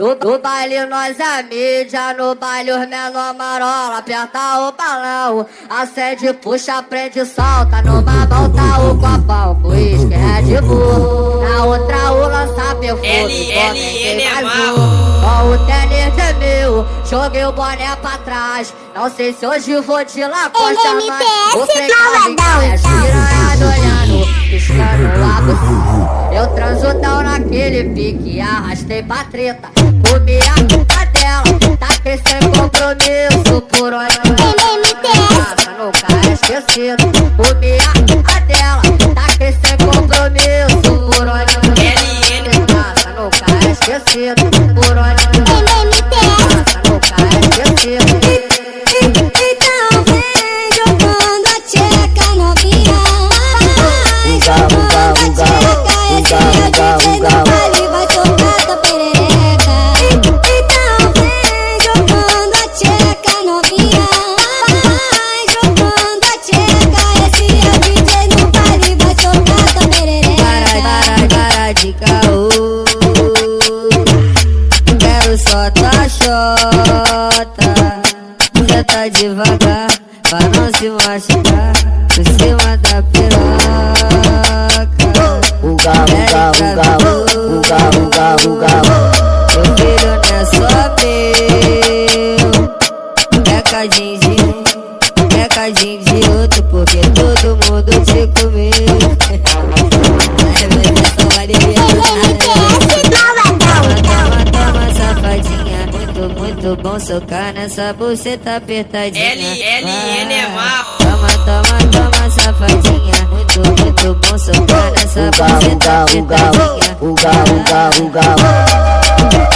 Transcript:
No baile nós é mídia, no baile os menor marola. Aperta o balão, acende, puxa, prende, solta. Numa mão tá o copão, com uísque, Red Bull. Na outra o lança perfume, comecei mais um. Com o tênis de mil, joguei o boné pra trás. Não sei se hoje vou de Lacoste, mas vou pegar as piranhas olhando, piscando a buceta. Eu transo tão naquele pique, arrastei pra treta. Comi a puta dela, tá sem compromisso. Por onde passa, nunca é esquecido. Comi a puta dela, tá sem compromisso. Por onde passa, nunca é esquecido. Por onde passa, nunca é esquecido. Então vem jogando a tcheca novinha. Jogando a tcheca, esse é o DJ do baile, vai tocar tua perereca. Então vem jogando a tcheca novinha. Jogando a tcheca, esse é o DJ do baile, vai tocar tua perereca. Para de caô, quero só tua xota. Senta devagar, pra não se machucar, por cima da piroca. Uga, uga, uga, uga, uga, uga. Meu filho não é só meu, pecadinho de outro, porque todo mundo te comeu. Toma, safadinha, muito bom socar nessa buceta apertadinha. Toma, safadinha, muito bom socar nessa buceta apertadinha.